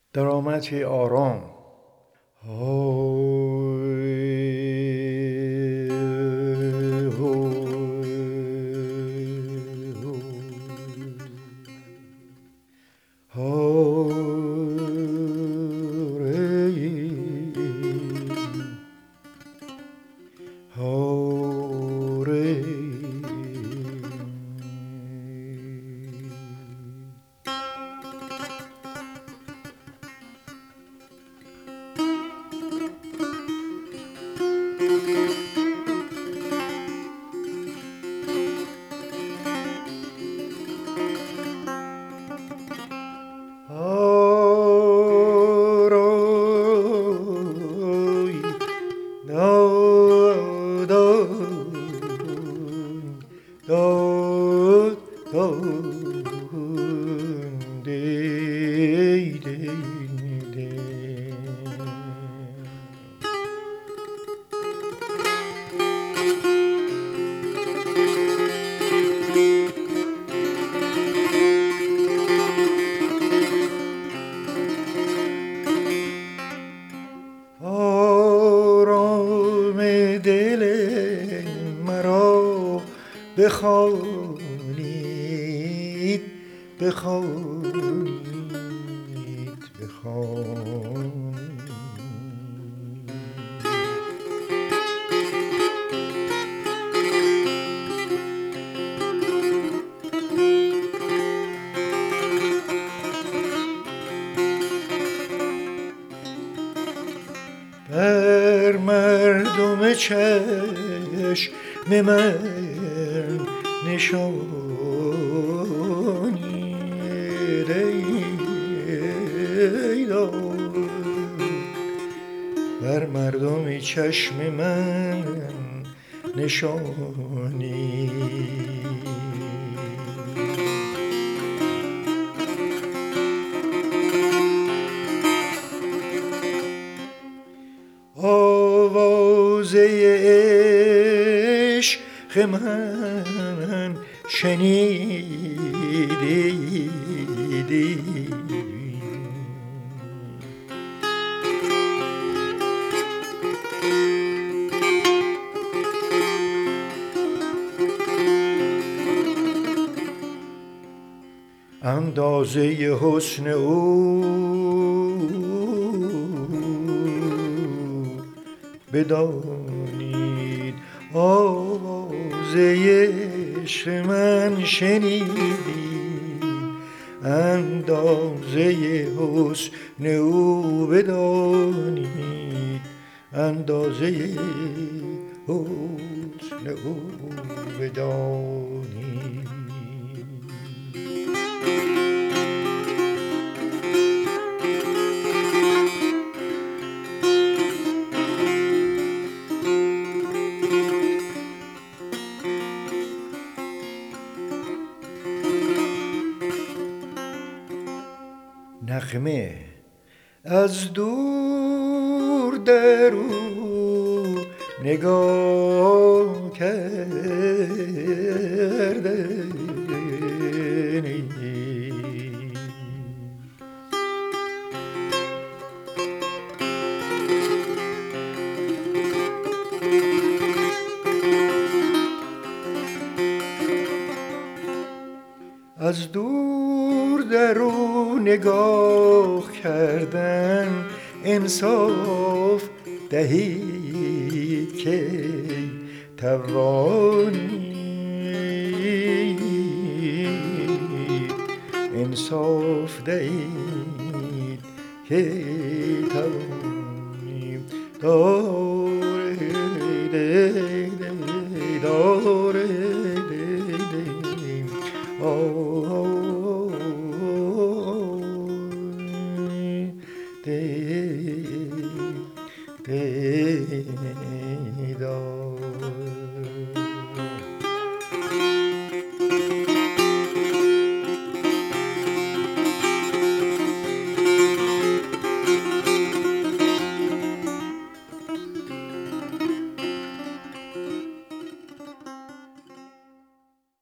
درآمد که آرام بخوانید بخوانید بخوانید بر مردم چشم من نشانید بر مردم چشم من نشانید آوازه عشق من شنیدید اندازه حسن او بدانید آوازه عشق من شنیدید اندازه حسن او بدانید اندازه حسن او بدانید نغمه از دور در او نگاه کردنی از دور در او نگاه کردن انصاف دهید که توانید انصاف دهید که توانید داره